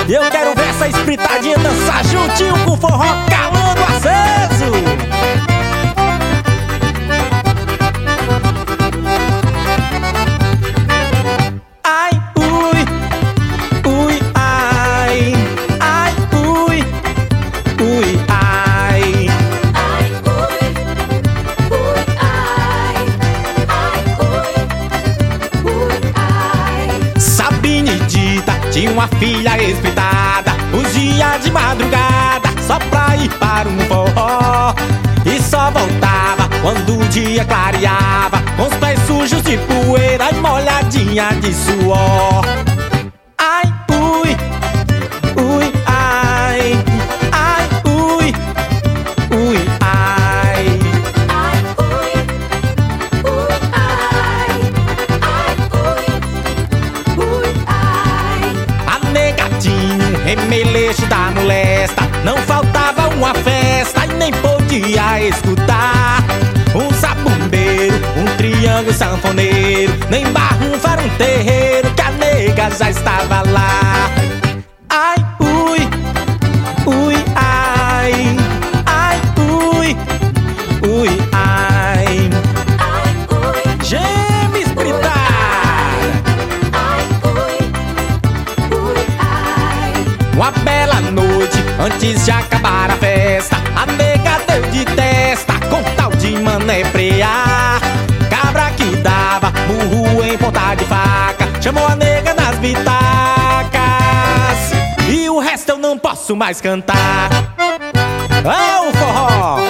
E eu quero ver essa espritadinha dançar juntinho com o forró calando aceso. Ai, ui, ui, ai. Ai, ui, ui, ai. Ai, ui, ui, ai. Ai, ui, ui, ai. Sabine e Dita tinha uma filha espitada. Os dias de madrugada só pra ir para um forró. E só voltava quando o dia clareava, com os pés sujos de poeira e molhadinha de suor. Ai, ui, ui, ai. Ai, ui, ui, ai. Ai, ui, ui, ai. Ai, ui, ui, ai. A negadinho, remeleixo da molesta, não faltava uma festa e nem podia escutar um zabumbeiro, um triângulo sanfoneiro, nem barrunfar um terreiro que a nega já estava lá. Ai, ui, ui, ai. Ai, ui, ui, ai. Ai, ui, Geme espritada. ai, ui, ui, ai. Uma bela noite, antes de acabar a festa, a nega deu de testa com tal de manebrear. Cabra que dava murro em ponta de faca, chamou a nega nas bitacas. E o resto eu não posso mais cantar. Ah, o forró!